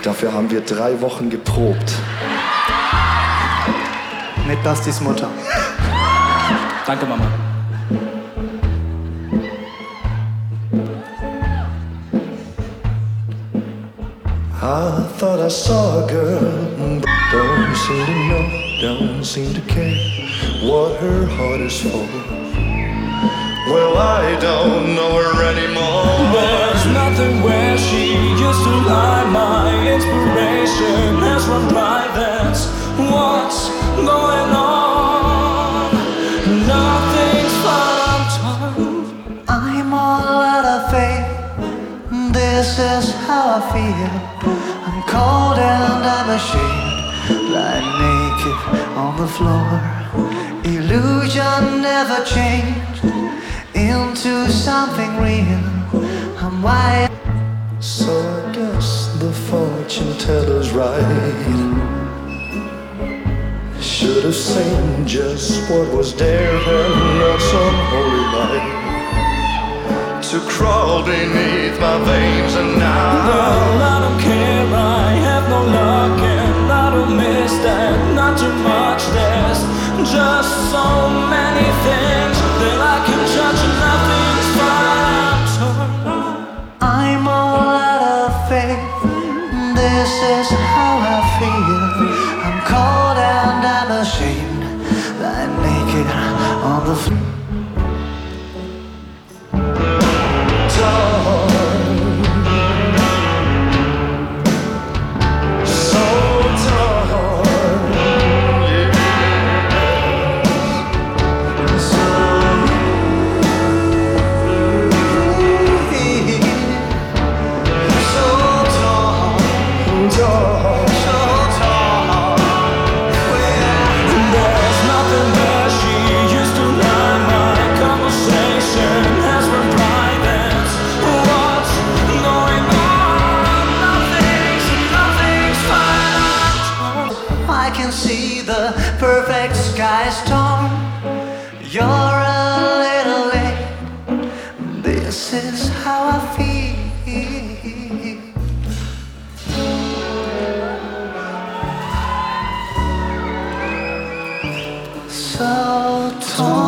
Dafür haben wir 3 Wochen geprobt. Mit Bastis Mutter. Danke, Mama. I thought I saw a girl, but don't seem to know, don't seem to care what her heart is for. Well, I don't know her anymore. There's nothing where she used to lie. My inspiration has run dry. That's what's going on. Nothing's fine. I'm all out of faith. This is how I feel. I'm cold and I'm ashamed. Lying naked on the floor. Illusion never changed into something real. I'm wired. So I guess the fortune teller's right. Should have seen just what was there and not some holy light to crawl beneath my veins. And now, girl, I don't care, I have no luck, and I don't miss that, not too much. There's just so many things that I can touch and nothing's fine. I'm turned on. I'm all out of faith. This is how I feel. I'm cold and I'm ashamed. Lying naked on the floor. See the perfect sky storm. You're a little late. This is how I feel. So torn.